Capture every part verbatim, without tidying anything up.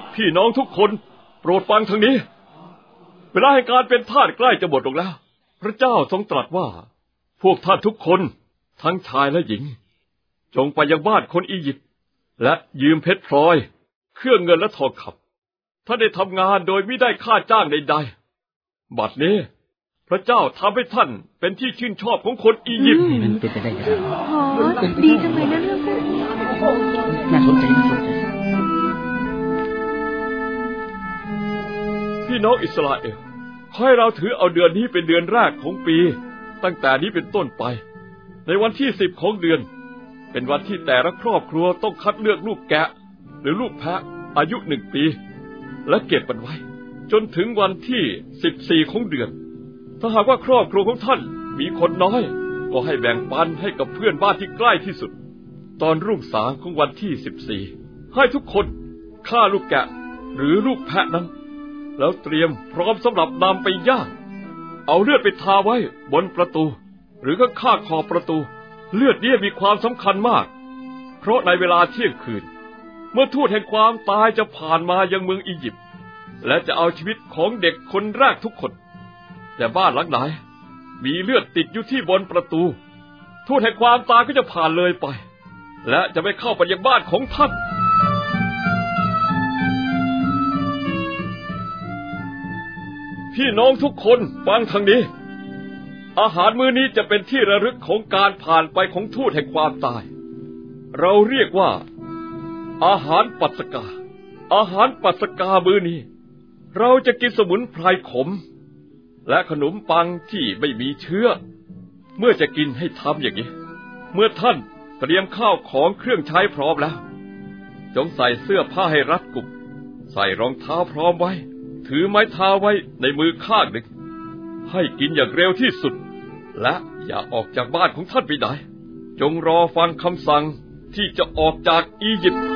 พี่น้องทุกคนโปรดฟังทางนี้เวลาแห่งการเป็นทาสใกล้จะหมดลงแล้วพระเจ้าทรงตรัสว่าพวกท่านทุกคนทั้งชายและหญิงจงไปยังบ้านคนอียิปต์และยืมเพชรพลอยเครื่องเงินและทองคำท่านได้ทำงานโดยไม่ได้ค่าจ้างใดๆบัดนี้พระเจ้าทำให้ท่านเป็นที่ชื่นชอบของคนอียิปต์มันเป็นไปได้ยังไงอ๋อดีจังเลยนะเรื่องนี้น่าสนใจน่าสนใจพี่น้องอิสราเอลขอให้เราถือเอาเดือนนี้เป็นเดือนแรกของปีตั้งแต่นี้เป็นต้นไปในวันที่สิบของเดือนเป็นวันที่แต่ละครอบครัวต้องคัดเลือกลูกแกะหรือลูกแพะอายุหนึ่งปีและเก็บมันไว้จนถึงวันที่สิบสี่ของเดือนถ้าหากว่าครอบครัวของท่านมีคนน้อยก็ให้แบ่งปันให้กับเพื่อนบ้านที่ใกล้ที่สุดตอนรุ่งสางของวันที่สิบสี่ให้ทุกคนฆ่าลูกแกะหรือลูกแพะนั้นแล้วเตรียมพร้อมสำหรับนำไปย่างเอาเลือดไปทาไว้บนประตูหรือก็ข้างขอบประตูเลือดนี้มีความสำคัญมากเพราะในเวลาเที่ยงคืนเมื่อทูตแห่งความตายจะผ่านมายังเมืองอียิปต์และจะเอาชีวิตของเด็กคนแรกทุกคนแต่บ้านหลังไหนมีเลือดติดอยู่ที่บนประตูทูตแห่งความตายก็จะผ่านเลยไปและจะไม่เข้าไปยังบ้านของท่านพี่น้องทุกคนฟังทางนี้อาหารมื้อนี้จะเป็นที่ระลึกของการผ่านไปของทูตแห่งความตายเราเรียกว่าอาหารปัสกาอาหารปัสกามื้อนี้เราจะกินสมุนไพรขมและขนมปังที่ไม่มีเชื้อเมื่อจะกินให้ทำอย่างนี้เมื่อท่านเตรียมข้าวของเครื่องใช้พร้อมแล้วจงใส่เสื้อผ้าให้รัดกุมใส่รองเท้าพร้อมไว้ถือไม้เท้าไว้ในมือข้างหนึ่งให้กินอย่างเร็วที่สุดและอย่าออกจากบ้านของท่านไปไหนจงรอฟังคำสั่งที่จะออกจากอียิปต์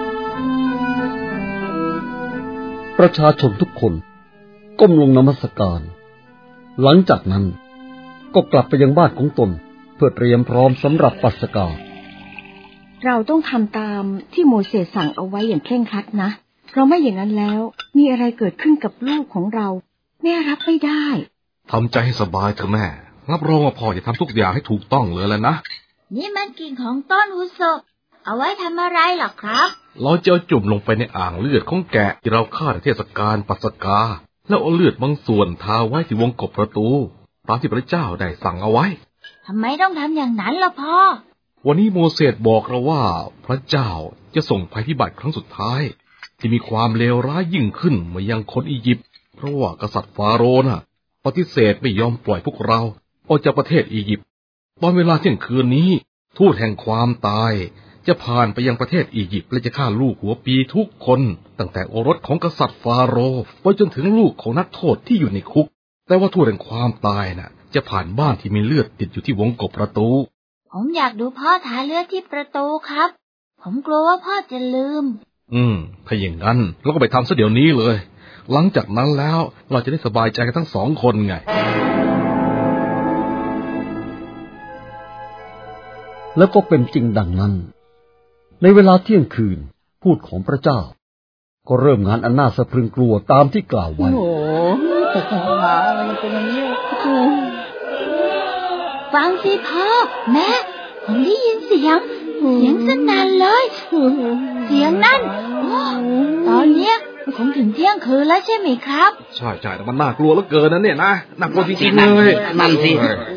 ประชาชนทุกคนก้มลงนมัสการหลังจากนั้นก็กลับไปยังบ้านของตนเพื่อเตรียมพร้อมสำหรับปัสกาเราต้องทำตามที่โมเสสสั่งเอาไว้อย่างเคร่งครัดนะเพราะไม่อย่างนั้นแล้วมีอะไรเกิดขึ้นกับลูกของเราแม่รับไม่ได้ทำใจให้สบายเถอะแม่รับรองว่าพ่อจะทำทุกอย่างให้ถูกต้องเลยแล้วนะนี่มันกิ่งของต้นหุสบเอาไว้ทำอะไรหรอครับเราจะเอาจุ่มลงไปในอ่างเลือดของแกะที่เราฆ่าในเทศกาลปัสกาแล้วเอาเลือดบางส่วนทาไว้ที่วงกบประตูตามที่พระเจ้าได้สั่งเอาไว้ทำไมต้องทำอย่างนั้นล่ะพ่อวันนี้โมเสสบอกเราว่าพระเจ้าจะส่งภัยพิบัติครั้งสุดท้ายที่มีความเลวร้ายยิ่งขึ้นมายังคนอียิปต์เพราะว่ากษัตริย์ฟาโรห์น่ะปฏิเสธไม่ยอมปล่อยพวกเราออกจากประเทศอียิปต์ตอนเวลาเที่ยงคืนนี้ทูตแห่งความตายจะผ่านไปยังประเทศอียิปต์และจะฆ่าลูกหัวปีทุกคนตั้งแต่โอรสของกษัตริย์ฟาโรห์ไปจนถึงลูกของนักโทษที่อยู่ในคุกแต่ว่าทูตแห่งความตายน่ะจะผ่านบ้านที่มีเลือดติดอยู่ที่วงกบประตูผมอยากดูพ่อทาเลือดที่ประตูครับผมกลัวว่าพ่อจะลืมอืมถ้าอย่างนั้นเราก็ไปทำซะเดี๋ยวนี้เลยหลังจากนั้นแล้วเราจะได้สบายใจกันทั้งสองคนไงแล้วก็เป็นจริงดังนั้นในเวลาเที่ยงคืนพูดของพระเจ้าก็เริ่มงานอันน่าสะพรึงกลัวตามที่กล่าวไว้โอ้แต่หาอะไรเป็นอย่างนี้ฟังสิพ่อแม่ผมได้ยินเสียงเสียงสนั่นเลยเสียงนั่นตอนเนี้ยคงถึงเที่ยงคืนแล้วใช่ไหมครับใช่ใช่แต่มันน่ากลัวเหลือเกินนะเนี่ยนะน่ากลัวจริงๆเลยนั่นสิ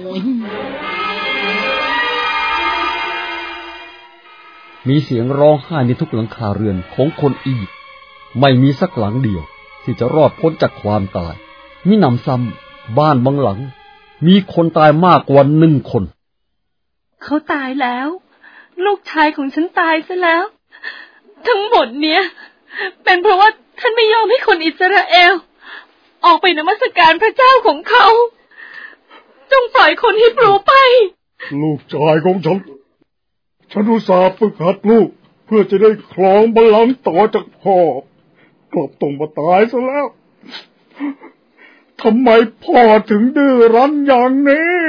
มีเสียงร้องไห้ในทุกหลังคาเรือนของคนอียิปต์ไม่มีสักหลังเดียวที่จะรอดพ้นจากความตายมิหนำซ้ำบ้านบางหลังมีคนตายมากกว่าหนึ่งคนเขาตายแล้วลูกชายของฉันตายซะแล้วทั้งหมดเนี้ยเป็นเพราะว่าท่านไม่ยอมให้คนอิสราเอลออกไปนมัสการพระเจ้าของเขาจงปล่อยคนฮิบรูไปลูกชายของฉันฉันอุตส่าห์ฝึกหัดลูกเพื่อจะได้ครองบัลลังก์ต่อจากพ่อกลับต้องมาตายซะแล้วทำไมพ่อถึงดื้อรั้นอย่างนี้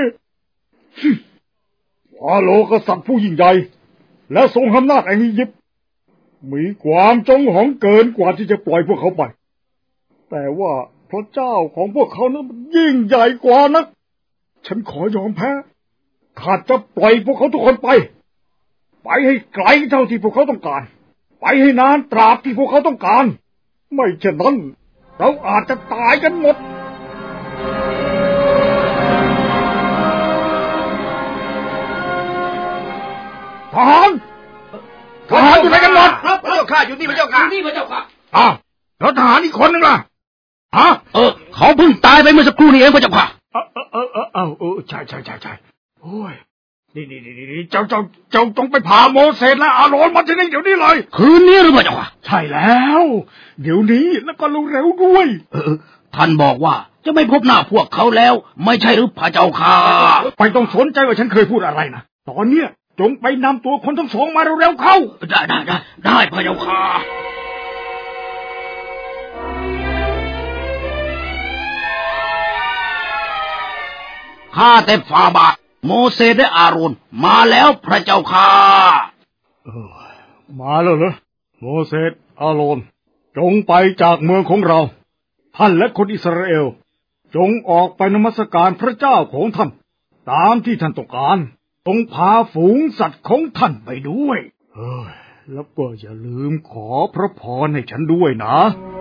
ฟาโรห์กษัตริย์ผู้ยิ่งใหญ่และทรงอำนาจแห่งอียิปต์มีความจงหองเกินกว่าที่จะปล่อยพวกเขาไปแต่ว่าพระเจ้าของพวกเขานั้นยิ่งใหญ่กว่านักฉันขอยอมแพ้ข้าจะปล่อยพวกเขาทุกคนไปไปให้ไกลเท่าที่พวกเขาต้องการไปให้นานตราบที่พวกเขาต้องการไม่เช่นนั้นเราอาจจะตายกันหมดทหารทหารอยู่ไหนกันหมดครับพระเจ้าข้าอยู่นี่พระเจ้าข้าอยู่นี่พระเจ้าข้าอ้าวแล้วทหารอีกคนนึงล่ะฮะเออเขาเพิ่งตายไปเมื่อสักครู่นี้เองพระเจ้าข้าเออเออเออเออเออใช่ใช่ใช่ใช่โอ้ยนี่นี่นี่เจ้าเจ้าเจ้าต้องไปพาโมเสสและอาโรนมาที่นี่เดี๋ยวนี้เลยคืนนี้หรือเปล่าเจ้าค่ะใช่แล้วเดี๋ยวนี้แล้วก็เร็วๆด้วยเออท่านบอกว่าจะไม่พบหน้าพวกเขาแล้วไม่ใช่หรือพระเจ้าค่ะไปต้องสนใจว่าฉันเคยพูดอะไรนะตอนเนี้ยจงไปนำตัวคนทั้งสองมาเร็วๆเข้าได้ได้ได้ได้พระเจ้าค่ะข้าแต่ฝ่าบาทโมเสสและอาโรนมาแล้วพระเจ้าค่ะเออมาแล้วเหรอโมเสสอาโรนจงไปจากเมืองของเราท่านและคนอิสราเอลจงออกไปนมัสการพระเจ้าของท่านตามที่ท่านต้องการจงพาฝูงสัตว์ของท่านไปด้วยเฮ้ยแล้วก็อย่าลืมขอพระพรให้ฉันด้วยนะ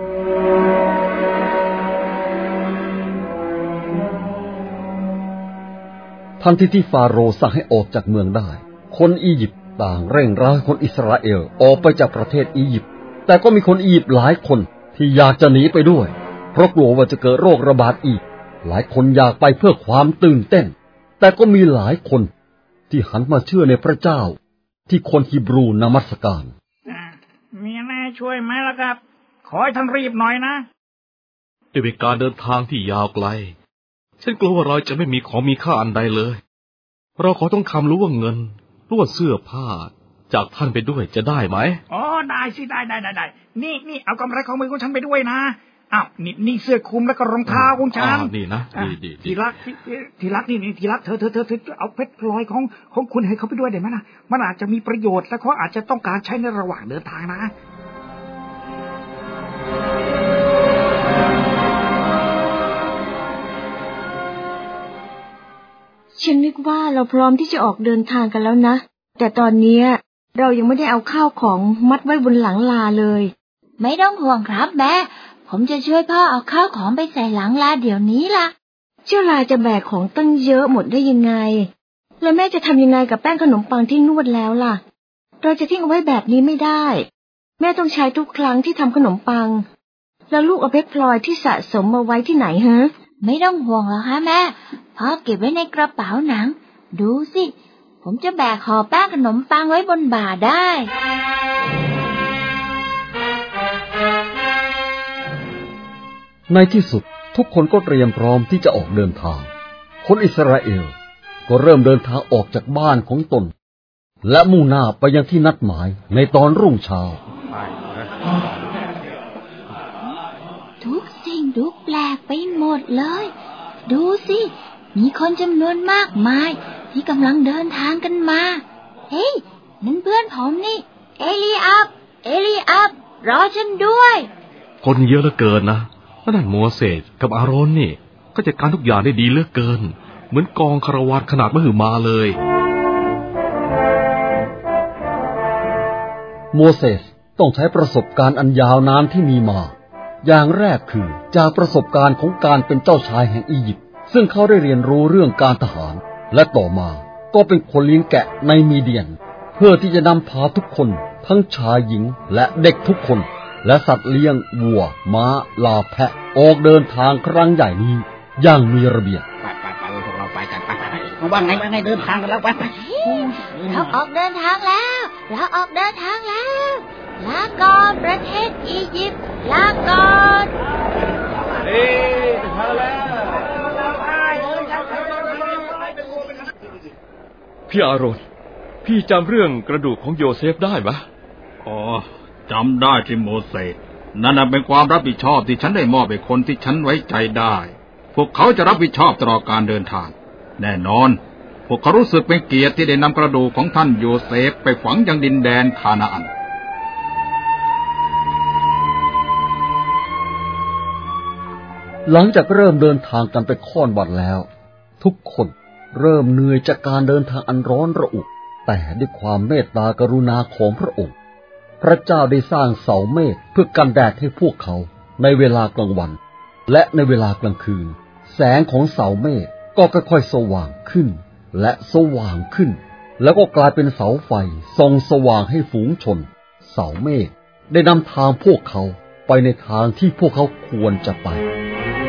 ทันทีที่ฟาโรห์สั่งให้ออกจากเมืองได้คนอียิปต์ต่างเร่งร้ายคนอิสราเอลออกไปจากประเทศอียิปต์แต่ก็มีคนอียิปต์หลายคนที่อยากจะหนีไปด้วยเพราะกลัวว่าจะเกิดโรคระบาดอีกหลายคนอยากไปเพื่อความตื่นเต้นแต่ก็มีหลายคนที่หันมาเชื่อในพระเจ้าที่คนฮีบรูนมัสการมีอะไรช่วยไหมล่ะครับขอให้ท่านรีบหน่อยนะจะเป็นการเดินทางที่ยาวไกลฉันกลัวว่าเราจะไม่มีของมีค่าอันใดเลยเราขอต้องคำรู้ว่าเงินลวดเสื้อผ้าจากท่านไปด้วยจะได้ไหมอ๋อได้สิได้ได้ได้นี่นี่เอากำไรของมือของฉันไปด้วยนะอ้าวนี่นี่เสื้อคลุมแล้วก็รองเท้าของฉันนี่นะดีดีทีรักทีรักนี่นี่ทีรักเธอเธอเธอเธอเอาเพชรพลอยของของคุณให้เขาไปด้วยได้ไหมนะมันอาจจะมีประโยชน์และเขาอาจจะต้องการใช้ในระหว่างเดินทางนะฉันนึกว่าเราพร้อมที่จะออกเดินทางกันแล้วนะแต่ตอนนี้เรายังไม่ได้เอาข้าวของมัดไว้บนหลังลาเลยไม่ต้องห่วงครับแม่ผมจะช่วยพ่อเอาข้าวของไปใส่หลังลาเดี๋ยวนี้ล่ะเจ้าลาจะแบกของตั้งเยอะหมดได้ยังไงแล้วแม่จะทำยังไงกับแป้งขนมปังที่นวดแล้วล่ะเราจะทิ้งเอาไว้แบบนี้ไม่ได้แม่ต้องใช้ทุกครั้งที่ทำขนมปังแล้วลูกเอาเพชรพลอยที่สะสมมาไว้ที่ไหนฮะไม่ต้องห่วงหรอกค่ะแม่พ่อเก็บไว้ในกระเป๋าหนังดูสิผมจะแบกห่อแป้งขนมปังไว้บนบ่าได้ในที่สุดทุกคนก็เตรียมพร้อมที่จะออกเดินทางคนอิสราเอลก็เริ่มเดินทางออกจากบ้านของตนและมุ่งหน้าไปยังที่นัดหมายในตอนรุ่งเช้าทุกสิ่งดูแปลกไปหมดเลยดูสิมีคนจำนวนมากมายที่กำลังเดินทางกันมาเฮ้ยนั่นเพื่อนผมนี่เอลีอับเอลีอับรอฉันด้วยคนเยอะเหลือเกินนะนั่นโมเสสกับอาโรนนี่ก็จัดการทุกอย่างได้ดีเหลือเกินเหมือนกองคารวาสขนาดมหึมาเลยโมเสสต้องใช้ประสบการณ์อันยาวนานที่มีมาอย่างแรกคือจากประสบการณ์ของการเป็นเจ้าชายแห่งอียิปต์ซึ่งเขาได้เรียนรู้เรื่องการทหารและต่อมาก็เป็นคนเลี้ยงแกะในมีเดียนเพื่อที่จะนำพาทุกคนทั้งชายหญิงและเด็กทุกคนและสัตว์เลี้ยงวัวม้าลาแพะออกเดินทางครั้งใหญ่นี้อย่างมีระเบียบไปไปไปพวกเราไปกันไปไปว่าไงว่าไงเดินทางกันแล้วไปไปเราออกเดินทางแล้วเราออกเดินทางแล้วลาก่อนประเทศอียิปต์ลาก่อนเฮ้ยถึงแล้วพี่อาโรนพี่จำเรื่องกระดูกของโยเซฟได้ไหมอ๋อจำได้ที่โมเสสนั่นเป็นความรับผิดชอบที่ฉันได้มอบให้คนที่ฉันไว้ใจได้พวกเขาจะรับผิดชอบตลอดการเดินทางแน่นอนพวกเขารู้สึกเป็นเกียรติที่ได้นำกระดูกของท่านโยเซฟไปฝังยังดินแดนคานาอันหลังจากเริ่มเดินทางกันไปค่อนวันแล้วทุกคนเริ่มเหนื่อยจากการเดินทางอันร้อนระอุแต่ด้วยความเมตตากรุณาของพระองค์พระเจ้าได้สร้างเสาเมฆเพื่อกันแดดให้พวกเขาในเวลากลางวันและในเวลากลางคืนแสงของเสาเมฆก็ค่อยๆสว่างขึ้นและสว่างขึ้นแล้วก็กลายเป็นเสาไฟส่องสว่างให้ฝูงชนเสาเมฆได้นำทางพวกเขาไปในทางที่พวกเขาควรจะไป